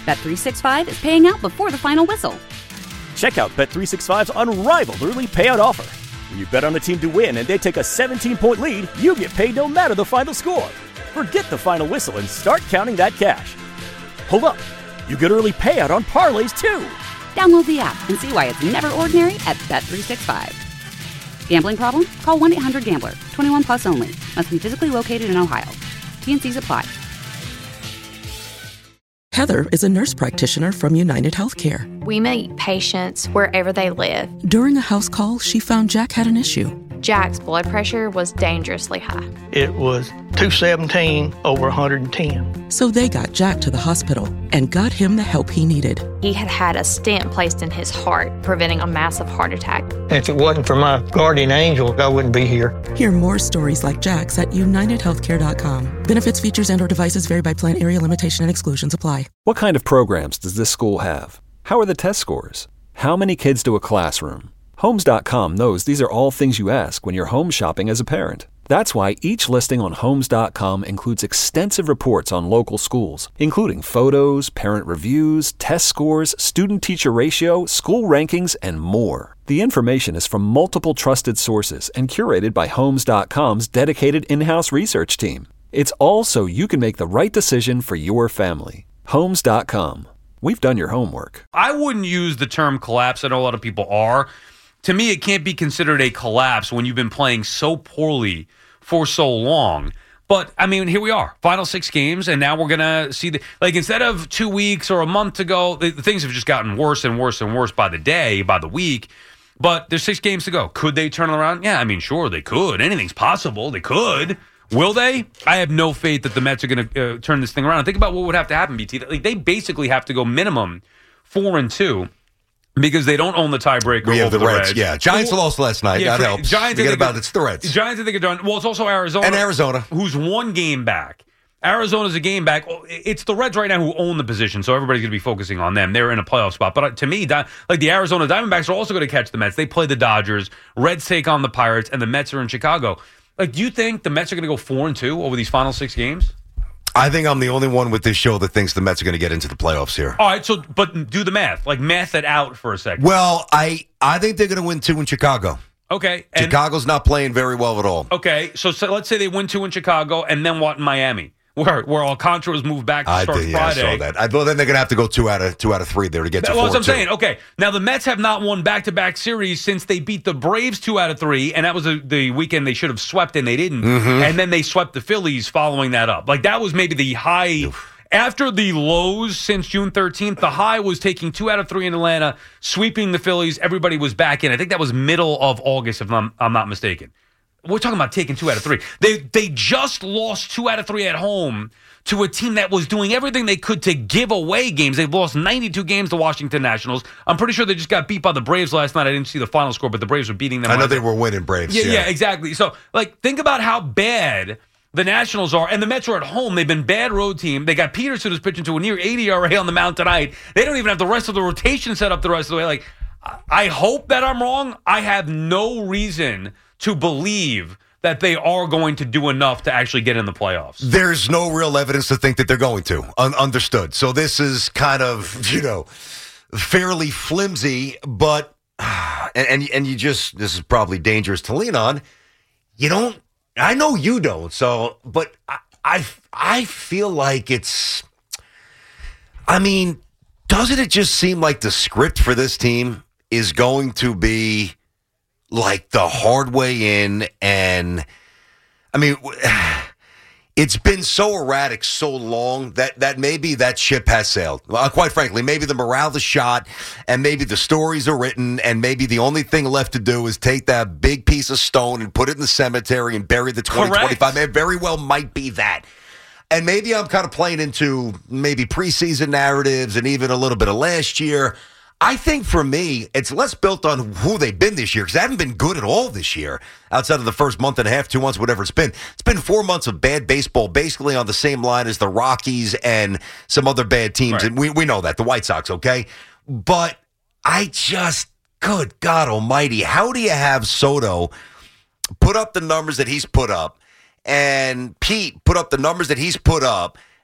Bet365 is paying out before the final whistle. Check out Bet365's unrivaled early payout offer. When you bet on a team to win and they take a 17-point lead, you get paid no matter the final score. Forget the final whistle and start counting that cash. Hold up. You get early payout on parlays, too. Download the app and see why it's never ordinary at Bet365. Gambling problem? Call 1-800-GAMBLER. 21 plus only. Must be physically located in Ohio. T&Cs apply. Heather is a nurse practitioner from United Healthcare. We meet patients wherever they live. During a house call, she found Jack had an issue. Jack's blood pressure was dangerously high. It was 217 over 110. So they got Jack to the hospital and got him the help he needed. He had had a stent placed in his heart, preventing a massive heart attack. If it wasn't for my guardian angel, I wouldn't be here. Hear more stories like Jack's at UnitedHealthcare.com. Benefits, features, and/or devices vary by plan, area, limitation, and exclusions apply. What kind of programs does this school have? How are the test scores? How many kids do a classroom? Homes.com knows these are all things you ask when you're home shopping as a parent. That's why each listing on Homes.com includes extensive reports on local schools, including photos, parent reviews, test scores, student-teacher ratio, school rankings, and more. The information is from multiple trusted sources and curated by Homes.com's dedicated in-house research team. It's all so you can make the right decision for your family. Homes.com. We've done your homework. I wouldn't use the term collapse. I know a lot of people are. To me, it can't be considered a collapse when you've been playing so poorly for so long. But, I mean, here we are, final 6 games, and now we're going to see instead of 2 weeks or a month to go, the things have just gotten worse and worse and worse by the day, by the week. But there's 6 games to go. Could they turn it around? Yeah, I mean, sure, they could. Anything's possible. They could. Will they? I have no faith that the Mets are going to turn this thing around. Think about what would have to happen, BT. They basically have to go minimum 4-2. Because they don't own the tiebreaker. We have over the Reds. Yeah, Giants lost last night. Yeah, that helps. Giants, forget about it. It's the Reds. Giants, I think, are done. Well, it's also Arizona. And Arizona. Who's 1 game back. Arizona's a game back. It's the Reds right now who own the position, so everybody's going to be focusing on them. They're in a playoff spot. But to me, the Arizona Diamondbacks are also going to catch the Mets. They play the Dodgers. Reds take on the Pirates, and the Mets are in Chicago. Do you think the Mets are going to go 4-2 over these final 6 games? I think I'm the only one with this show that thinks the Mets are going to get into the playoffs here. All right, but do the math. Math it out for a second. Well, I think they're going to win 2 in Chicago. Okay. Chicago's not playing very well at all. Okay, so let's say they win 2 in Chicago, and then what in Miami? Where Alcantara was moved back to start Friday. I saw that. Then they're going to have to go 2 out of 3 there to get to 4-2. Well, that's what I'm saying. Okay, now the Mets have not won back-to-back series since they beat the Braves 2 out of 3, and that was the weekend they should have swept, and they didn't. Mm-hmm. And then they swept the Phillies following that up. That was maybe the high. After the lows since June 13th, the high was taking 2 out of 3 in Atlanta, sweeping the Phillies. Everybody was back in. I think that was middle of August, if I'm not mistaken. We're talking about taking 2 out of 3. They just lost 2 out of 3 at home to a team that was doing everything they could to give away games. They've lost 92 games to Washington Nationals. I'm pretty sure they just got beat by the Braves last night. I didn't see the final score, but the Braves were beating them. I know they were winning Braves. Yeah, exactly. So, think about how bad the Nationals are, and the Mets are at home. They've been bad road team. They got Peterson who's pitching to a near 80 ERA on the mound tonight. They don't even have the rest of the rotation set up the rest of the way. I hope that I'm wrong. I have no reason to believe that they are going to do enough to actually get in the playoffs. There's no real evidence to think that they're going to. Understood. So this is kind of, fairly flimsy, but, and you just, this is probably dangerous to lean on. You don't, I know you don't, so, but I feel like it's, doesn't it just seem like the script for this team is going to be the hard way in, and it's been so erratic so long that maybe that ship has sailed. Quite frankly, maybe the morale is shot, and maybe the stories are written, and maybe the only thing left to do is take that big piece of stone and put it in the cemetery and bury the 2025. It very well might be that. And maybe I'm kind of playing into maybe preseason narratives and even a little bit of last year. I think for me, it's less built on who they've been this year, because they haven't been good at all this year, outside of the first month and a half, 2 months, whatever it's been. It's been 4 months of bad baseball, basically on the same line as the Rockies and some other bad teams. Right. And we know that, the White Sox, okay? But I just, good God almighty, how do you have Soto put up the numbers that he's put up, and Pete put up the numbers that he's put up,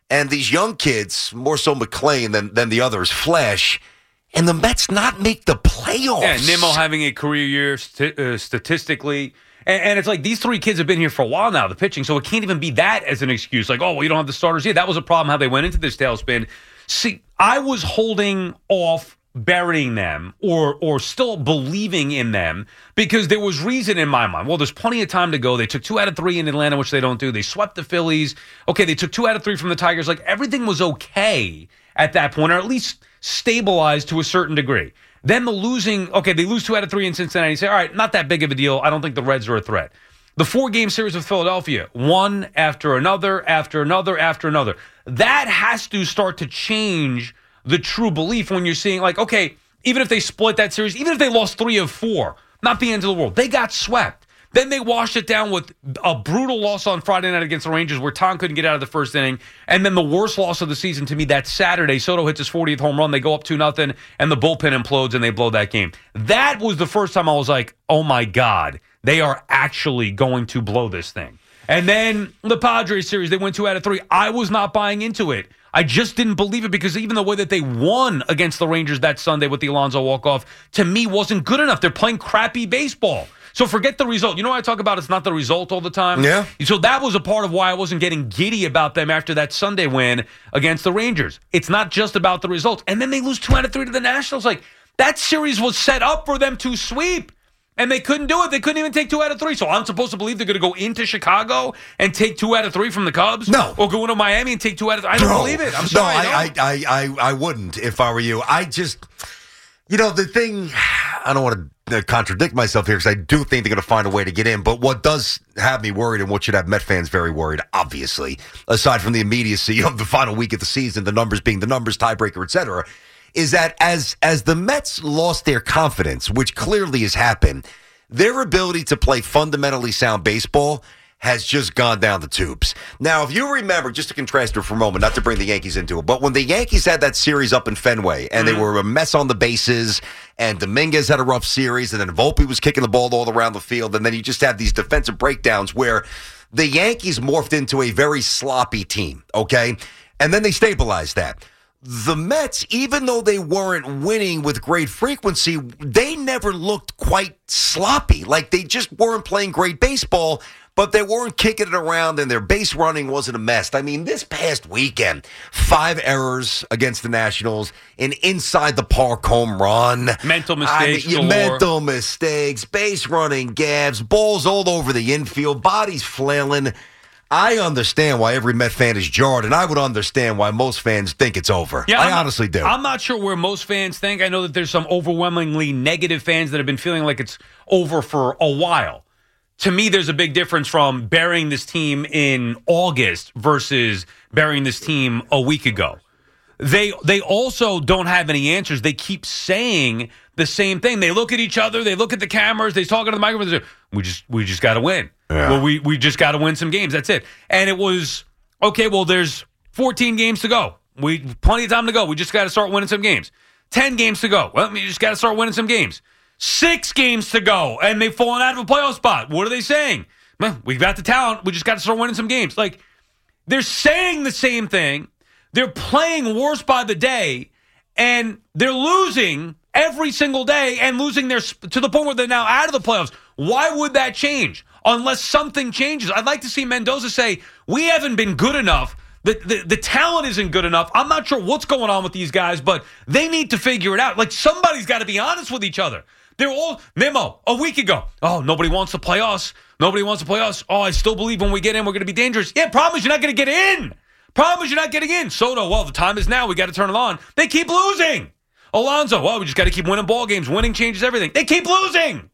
and these young kids, more so McClain than the others, flash, and the Mets not make the playoffs. Yeah, Nimmo having a career year statistically. And it's like these three kids have been here for a while now, the pitching, so it can't even be that as an excuse. Like, oh, well, you don't have the starters yet. That was a problem how they went into this tailspin. See, I was holding off burying them or still believing in them because there was reason in my mind. Well, there's plenty of time to go. They took 2 out of 3 in Atlanta, which they don't do. They swept the Phillies. Okay, they took 2 out of 3 from the Tigers. Like, everything was okay at that point, or at least stabilized to a certain degree. Then the losing, okay, they lose 2 out of 3 in Cincinnati. You say, all right, not that big of a deal. I don't think the Reds are a threat. The 4-game series with Philadelphia, one after another, after another, after another. That has to start to change the true belief when you're seeing, like, okay, even if they split that series, even if they lost 3 of 4, not the end of the world. They got swept. Then they washed it down with a brutal loss on Friday night against the Rangers where Tom couldn't get out of the first inning. And then the worst loss of the season to me that Saturday, Soto hits his 40th home run. They go up 2-0 and the bullpen implodes and they blow that game. That was the first time I was like, oh my God, they are actually going to blow this thing. And then the Padres series, they went 2 out of 3. I was not buying into it. I just didn't believe it because even the way that they won against the Rangers that Sunday with the Alonso walk-off, to me, wasn't good enough. They're playing crappy baseball. So forget the result. You know what I talk about? It's not the result all the time. Yeah. So that was a part of why I wasn't getting giddy about them after that Sunday win against the Rangers. It's not just about the results. And then they lose 2 out of 3 to the Nationals. Like, that series was set up for them to sweep. And they couldn't do it. They couldn't even take 2 out of 3. So I'm supposed to believe they're going to go into Chicago and take 2 out of 3 from the Cubs? No. Or go into Miami and take 2 out of 3? I don't believe it. I'm sorry. I wouldn't if I were you. I just, the thing, I don't want to contradict myself here because I do think they're going to find a way to get in. But what does have me worried and what should have Met fans very worried, obviously, aside from the immediacy of the final week of the season, the numbers being the numbers, tiebreaker, et cetera, is that as the Mets lost their confidence, which clearly has happened, their ability to play fundamentally sound baseball has just gone down the tubes. Now, if you remember, just to contrast it for a moment, not to bring the Yankees into it, but when the Yankees had that series up in Fenway and they were a mess on the bases and Dominguez had a rough series and then Volpe was kicking the ball all around the field and then you just have these defensive breakdowns where the Yankees morphed into a very sloppy team, okay? And then they stabilized that. The Mets, even though they weren't winning with great frequency, they never looked quite sloppy. Like they just weren't playing great baseball, but they weren't kicking it around and their base running wasn't a mess. I mean, this past weekend, 5 errors against the Nationals, an inside the park home run. Mental mistakes. Mental mistakes, base running gaps, balls all over the infield, bodies flailing. I understand why every Met fan is jarred, and I would understand why most fans think it's over. Yeah, I honestly do. I'm not sure where most fans think. I know that there's some overwhelmingly negative fans that have been feeling like it's over for a while. To me, there's a big difference from burying this team in August versus burying this team a week ago. They also don't have any answers. They keep saying the same thing. They look at each other. They look at the cameras. They talk to the microphones. We just got to win. Yeah. Well, we just got to win some games. That's it. And it was, okay, well, there's 14 games to go. Plenty of time to go. We just got to start winning some games. 10 games to go. Well, we just got to start winning some games. 6 games to go, and they've fallen out of a playoff spot. What are they saying? Well, we've got the talent. We just got to start winning some games. Like, they're saying the same thing. They're playing worse by the day, and they're losing every single day and losing to the point where they're now out of the playoffs. Why would that change? Unless something changes. I'd like to see Mendoza say, we haven't been good enough. The talent isn't good enough. I'm not sure what's going on with these guys, but they need to figure it out. Like, somebody's got to be honest with each other. They're all, Nimmo, a week ago, oh, nobody wants to play us. Nobody wants to play us. Oh, I still believe when we get in, we're going to be dangerous. Yeah, problem is you're not going to get in. Problem is you're not getting in. Soto, well, the time is now. We got to turn it on. They keep losing. Alonso, well, we just got to keep winning ball games. Winning changes everything. They keep losing.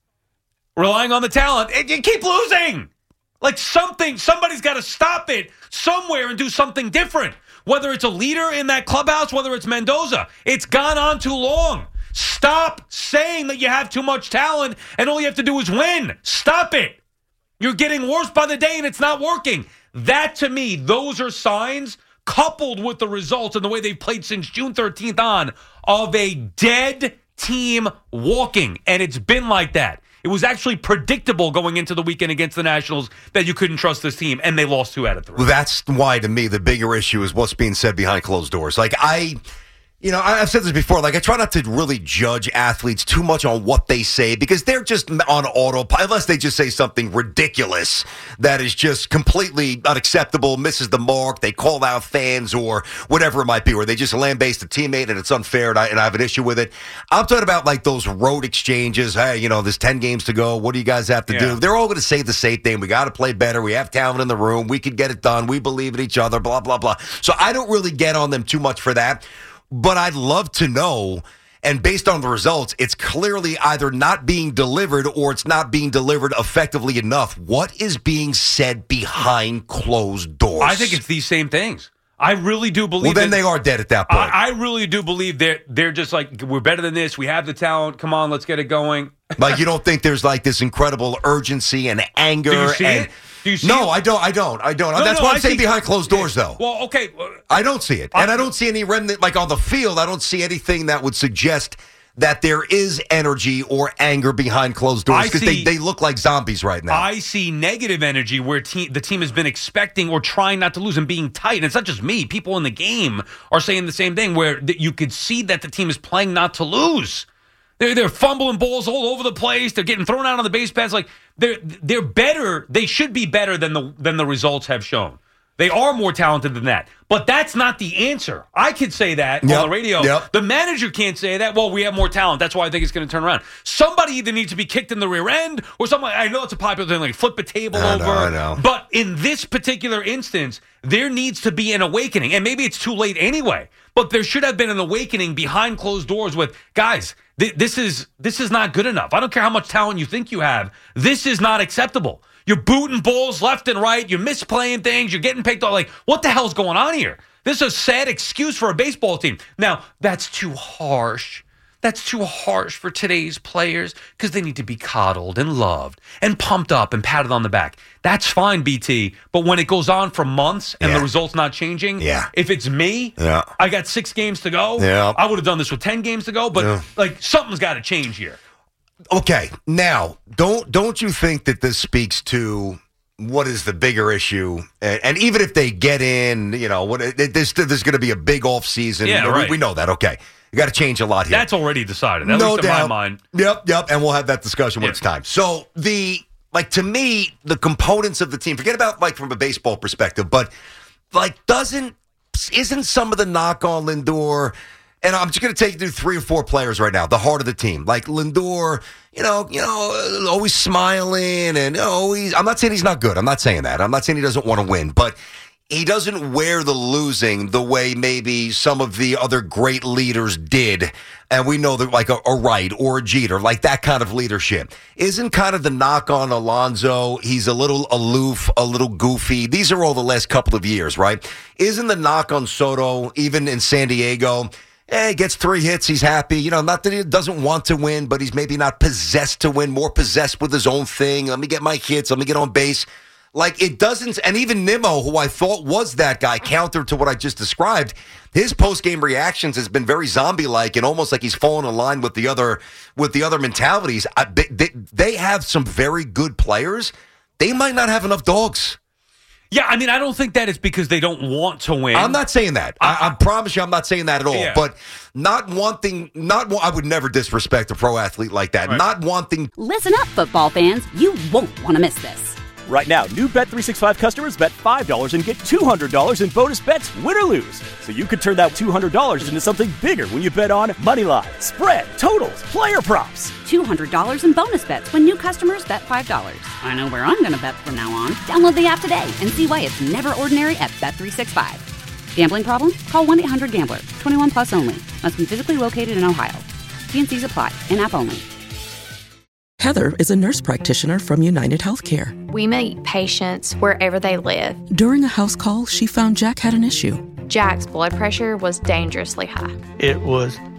Relying on the talent. You keep losing. Like somebody's got to stop it somewhere and do something different. Whether it's a leader in that clubhouse, whether it's Mendoza. It's gone on too long. Stop saying that you have too much talent and all you have to do is win. Stop it. You're getting worse by the day and it's not working. That, to me, those are signs, coupled with the results and the way they've played since June 13th on, of a dead team walking. And it's been like that. It was actually predictable going into the weekend against the Nationals that you couldn't trust this team, and they lost 2 out of 3. Well, that's why, to me, the bigger issue is what's being said behind closed doors. Like, I've said this before, like, I try not to really judge athletes too much on what they say because they're just on autopilot, unless they just say something ridiculous that is just completely unacceptable, misses the mark, they call out fans or whatever it might be, or they just lambaste a teammate and it's unfair and I have an issue with it. I'm talking about, like, those road exchanges. Hey, there's 10 games to go. What do you guys have to do? They're all going to say the same thing. We got to play better. We have talent in the room. We can get it done. We believe in each other, blah, blah, blah. So I don't really get on them too much for that. But I'd love to know, and based on the results, it's clearly either not being delivered or it's not being delivered effectively enough. What is being said behind closed doors? I think it's these same things. I really do believe. Well, then they are dead at that point. I really do believe they're just like, we're better than this. We have the talent. Come on, let's get it going. Like, you don't think there's like this incredible urgency and anger? Do you see it? Do you see no, it? I don't. That's why I'm saying behind closed doors, though. Well, okay. I don't see it. And I don't see any remnant, like on the field, I don't see anything that would suggest that there is energy or anger behind closed doors because they look like zombies right now. I see negative energy where the team has been expecting or trying not to lose and being tight. And it's not just me. People in the game are saying the same thing where you could see that the team is playing not to lose. They're fumbling balls all over the place. They're getting thrown out on the base paths. Like they're better. They should be better than the results have shown. They are more talented than that. But that's not the answer. I could say that on the radio. Yep. The manager can't say that. Well, we have more talent. That's why I think it's going to turn around. Somebody either needs to be kicked in the rear end or something. I know it's a popular thing, like flip a table over. I know. But in this particular instance, there needs to be an awakening. And maybe it's too late anyway. But there should have been an awakening behind closed doors with, guys, this is not good enough. I don't care how much talent you think you have. This is not acceptable. You're booting balls left and right. You're misplaying things. You're getting picked on. Like, what the hell's going on here? This is a sad excuse for a baseball team. Now, that's too harsh. That's too harsh for today's players because they need to be coddled and loved and pumped up and patted on the back. That's fine, BT. But when it goes on for months and the results not changing, if it's me, I got 6 games to go. I would have done this with 10 games to go. But, like, something's got to change here. Okay, now, don't you think that this speaks to what is the bigger issue? And even if they get in, there's going to be a big offseason. Yeah, right. We know that, okay. You got to change a lot here. That's already decided, at least in my mind. Yep, and we'll have that discussion when it's time. So, to me, the components of the team, forget about, like, from a baseball perspective, but, like, isn't some of the knock on Lindor... And I'm just going to take you through 3 or 4 players right now, the heart of the team. Like Lindor, always smiling and always. I'm not saying he's not good. I'm not saying that. I'm not saying he doesn't want to win, but he doesn't wear the losing the way maybe some of the other great leaders did. And we know that like a Wright or a Jeter, like that kind of leadership. Isn't kind of the knock on Alonso, he's a little aloof, a little goofy. These are all the last couple of years, right? Isn't the knock on Soto, even in San Diego, he gets 3 hits, he's happy. Not that he doesn't want to win, but he's maybe not possessed to win, more possessed with his own thing. Let me get my hits, let me get on base. Like, it doesn't, and even Nimmo, who I thought was that guy, counter to what I just described, his post-game reactions has been very zombie-like and almost like he's fallen in line with the other mentalities. They have some very good players. They might not have enough dogs. Yeah, I mean, I don't think that it's because they don't want to win. I'm not saying that. I promise you I'm not saying that at all. Yeah. But I would never disrespect a pro athlete like that. Right. Not wanting. Listen up, football fans. You won't want to miss this. Right now, new Bet365 customers bet $5 and get $200 in bonus bets, win or lose. So you could turn that $200 into something bigger when you bet on moneyline, spread, totals, player props. $200 in bonus bets when new customers bet $5. I know where I'm going to bet from now on. Download the app today and see why it's never ordinary at Bet365. Gambling problem? Call 1-800-GAMBLER. 21 plus only. Must be physically located in Ohio. T&Cs apply. In-app only. Heather is a nurse practitioner from United Healthcare. We meet patients wherever they live. During a house call, she found Jack had an issue. Jack's blood pressure was dangerously high. It was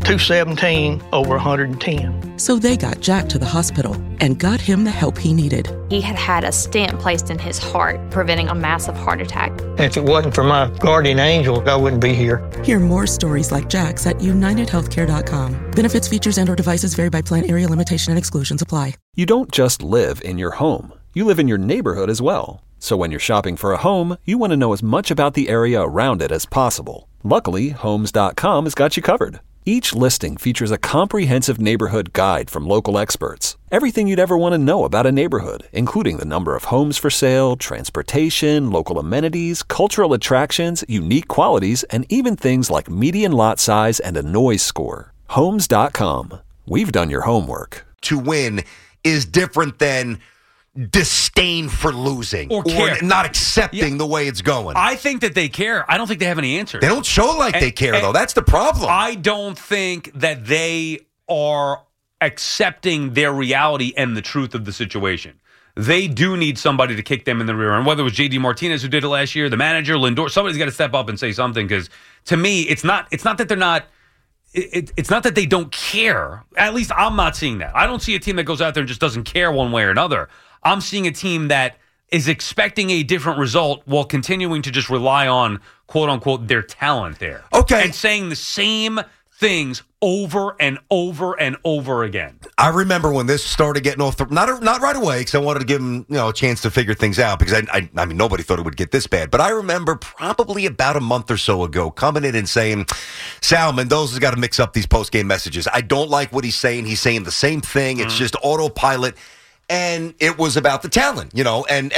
217 over 110. So they got Jack to the hospital and got him the help he needed. He had had a stent placed in his heart, preventing a massive heart attack. If it wasn't for my guardian angel, I wouldn't be here. Hear more stories like Jack's at UnitedHealthcare.com. Benefits, features, and/or devices vary by plan, area, limitation, and exclusions apply. You don't just live in your home. You live in your neighborhood as well. So when you're shopping for a home, you want to know as much about the area around it as possible. Luckily, Homes.com has got you covered. Each listing features a comprehensive neighborhood guide from local experts. Everything you'd ever want to know about a neighborhood, including the number of homes for sale, transportation, local amenities, cultural attractions, unique qualities, and even things like median lot size and a noise score. Homes.com. We've done your homework. To win is different than disdain for losing or not accepting the way it's going. I think that they care. I don't think they have any answers. They don't show like they care, though. That's the problem. I don't think that they are accepting their reality and the truth of the situation. They do need somebody to kick them in the rear end, whether it was J.D. Martinez who did it last year, the manager, Lindor. Somebody's got to step up and say something, because to me, it's not that they're not. It's not that they don't care. At least I'm not seeing that. I don't see a team that goes out there and just doesn't care one way or another. I'm seeing a team that is expecting a different result while continuing to just rely on, quote unquote, their talent there. Okay. And saying the same things over and over and over again. I remember when this started getting off not right away, because I wanted to give them a chance to figure things out, because I mean nobody thought it would get this bad. But I remember probably about a month or so ago coming in and saying, Sal Mendoza's got to mix up these post-game messages. I don't like what he's saying. He's saying the same thing. It's just autopilot. And it was about the talent, and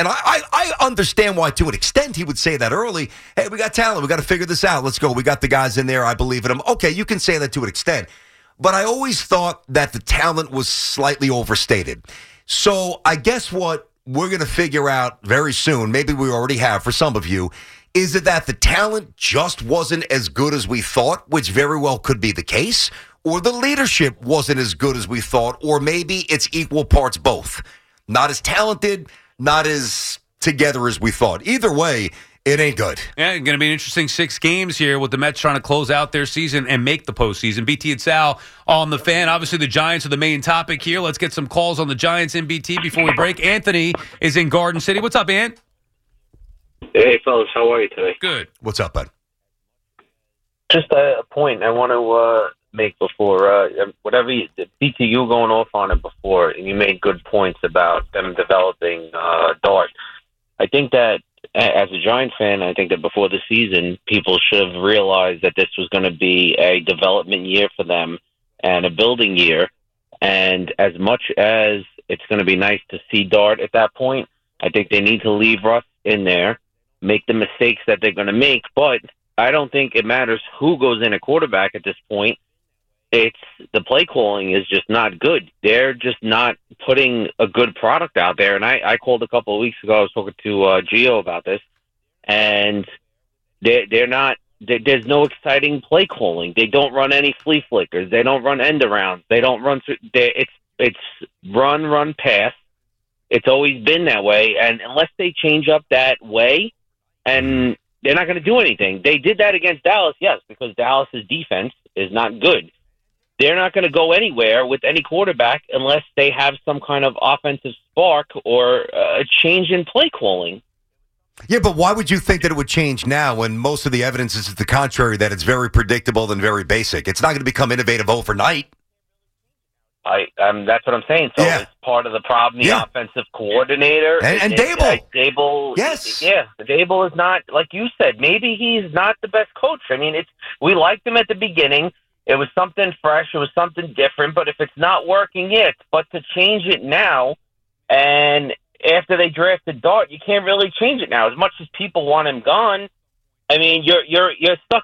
I understand why, to an extent, he would say that early. Hey, we got talent. We got to figure this out. Let's go. We got the guys in there. I believe in them. Okay, you can say that to an extent. But I always thought that the talent was slightly overstated. So I guess what we're going to figure out very soon, maybe we already have for some of you, is that the talent just wasn't as good as we thought, which very well could be the case. Or the leadership wasn't as good as we thought, or maybe it's equal parts both. Not as talented, not as together as we thought. Either way, it ain't good. Yeah, it's going to be an interesting 6 games here with the Mets trying to close out their season and make the postseason. BT and Sal on the Fan. Obviously, the Giants are the main topic here. Let's get some calls on the Giants in BT before we break. Anthony is in Garden City. What's up, Ant? Hey, fellas. How are you today? Good. What's up, bud? Just a point I want to make before whatever BT, you were going off on it before, and you made good points about them developing Dart. I think that as a Giant fan, I think that before the season, people should have realized that this was going to be a development year for them and a building year. And as much as it's going to be nice to see Dart at that point, I think they need to leave Russ in there, make the mistakes that they're going to make. But I don't think it matters who goes in at quarterback at this point. It's the play calling is just not good. They're just not putting a good product out there. And I called a couple of weeks ago. I was talking to Gio about this, and they're not. There's no exciting play calling. They don't run any flea flickers. They don't run end arounds. They don't run. It's run, pass. It's always been that way. And unless they change up that way, and they're not going to do anything. They did that against Dallas, yes, because Dallas's defense is not good. They're not going to go anywhere with any quarterback unless they have some kind of offensive spark or a change in play calling. Yeah, but why would you think that it would change now when most of the evidence is to the contrary, that it's very predictable and very basic? It's not going to become innovative overnight. That's what I'm saying. So it's part of the problem. The offensive coordinator and Dable. Dable, yes, Dable is not, like you said. Maybe he's not the best coach. I mean, we liked him at the beginning. It was something fresh. It was something different. But if it's not working, but to change it now, and after they drafted Dart, you can't really change it now. As much as people want him gone, I mean, you're stuck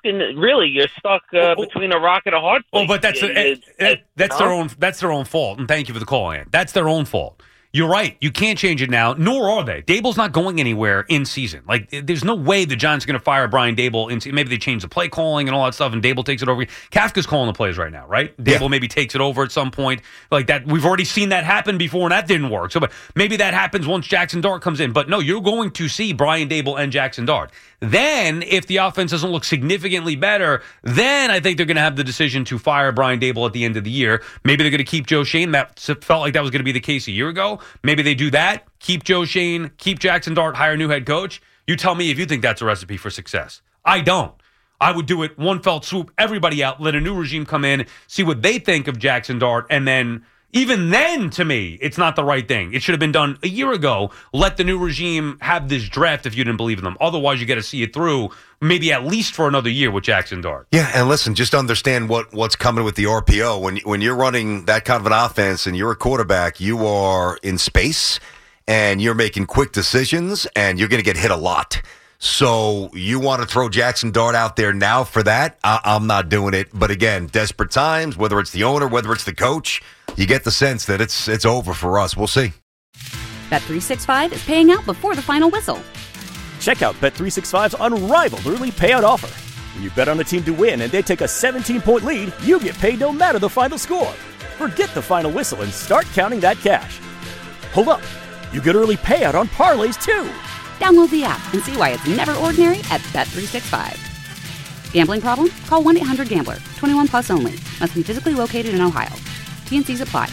between a rock and a hard place. Oh, but that's their own fault. And thank you for the call, Ann. That's their own fault. You're right. You can't change it now, nor are they. Dable's not going anywhere in season. Like, there's no way the Giants are going to fire Brian Dable. Maybe they change the play calling and all that stuff, and Dable takes it over. Kafka's calling the plays right now, right? Dable maybe takes it over at some point. Like that, we've already seen that happen before, and that didn't work. So, but maybe that happens once Jackson Dart comes in. But no, you're going to see Brian Dable and Jackson Dart. Then, if the offense doesn't look significantly better, then I think they're going to have the decision to fire Brian Dable at the end of the year. Maybe they're going to keep Joe Schoen. That felt like that was going to be the case a year ago. Maybe they do that, keep Joe Schoen, keep Jackson Dart, hire a new head coach. You tell me if you think that's a recipe for success. I don't. I would do it one fell swoop, everybody out, let a new regime come in, see what they think of Jackson Dart, and then even then, to me, it's not the right thing. It should have been done a year ago. Let the new regime have this draft if you didn't believe in them. Otherwise, you got to see it through, maybe at least for another year with Jackson Dart. Yeah, and listen, just understand what's coming with the RPO. When you're running that kind of an offense and you're a quarterback, you are in space and you're making quick decisions and you're going to get hit a lot. So you want to throw Jackson Dart out there now for that? I'm not doing it. But again, desperate times, whether it's the owner, whether it's the coach, you get the sense that it's over for us. We'll see. Bet365 is paying out before the final whistle. Check out Bet365's unrivaled early payout offer. When you bet on a team to win and they take a 17-point lead, you get paid no matter the final score. Forget the final whistle and start counting that cash. Hold up. You get early payout on parlays, too. Download the app and see why it's never ordinary at Bet365. Gambling problem? Call 1-800-GAMBLER. 21 plus only. Must be physically located in Ohio. T&Cs apply.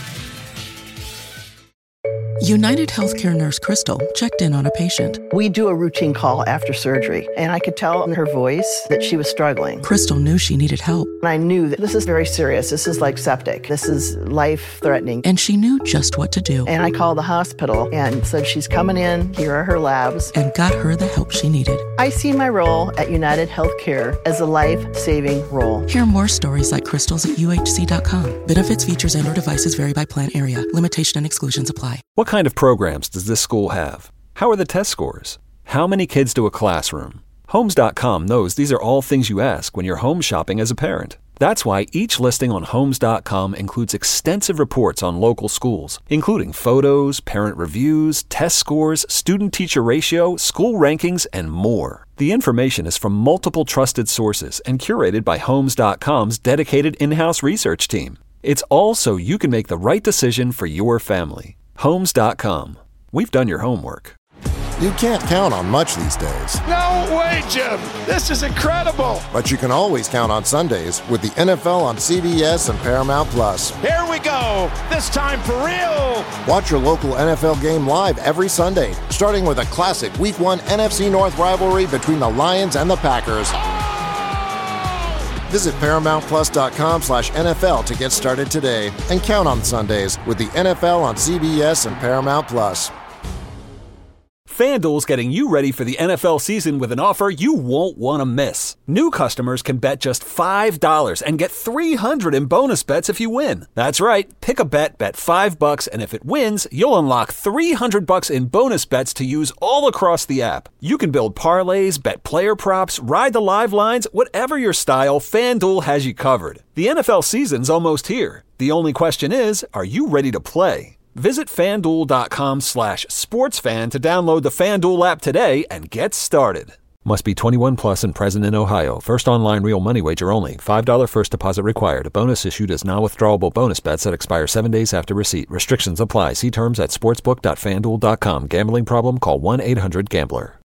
United Healthcare nurse Crystal checked in on a patient. We do a routine call after surgery, and I could tell in her voice that she was struggling. Crystal knew she needed help. And I knew that this is very serious. This is like septic. This is life-threatening. And she knew just what to do. And I called the hospital and said, she's coming in. Here are her labs. And got her the help she needed. I see my role at United Healthcare as a life-saving role. Hear more stories like Crystal's at UHC.com. Benefits, features, and/or devices vary by plan area. Limitation and exclusions apply. What kind of programs does this school have? How are the test scores? How many kids do a classroom? Homes.com knows these are all things you ask when you're home shopping as a parent. That's why each listing on Homes.com includes extensive reports on local schools, including photos, parent reviews, test scores, student-teacher ratio, school rankings, and more. The information is from multiple trusted sources and curated by Homes.com's dedicated in-house research team. It's all so you can make the right decision for your family. Homes.com. We've done your homework. You can't count on much these days. No way, Jim. This is incredible. But you can always count on Sundays with the NFL on CBS and Paramount Plus. Here we go. This time for real. Watch your local NFL game live every Sunday, starting with a classic Week 1 NFC North rivalry between the Lions and the Packers. Visit ParamountPlus.com/NFL to get started today and count on Sundays with the NFL on CBS and Paramount Plus. FanDuel's getting you ready for the NFL season with an offer you won't want to miss. New customers can bet just $5 and get $300 in bonus bets if you win. That's right. Pick a bet $5, and if it wins, you'll unlock $300 in bonus bets to use all across the app. You can build parlays, bet player props, ride the live lines, whatever your style, FanDuel has you covered. The NFL season's almost here. The only question is, are you ready to play? Visit FanDuel.com/sportsfan to download the FanDuel app today and get started. Must be 21 plus and present in Ohio. First online real money wager only. $5 first deposit required. A bonus issued as non-withdrawable bonus bets that expire 7 days after receipt. Restrictions apply. See terms at sportsbook.fanduel.com. Gambling problem? Call 1-800-GAMBLER.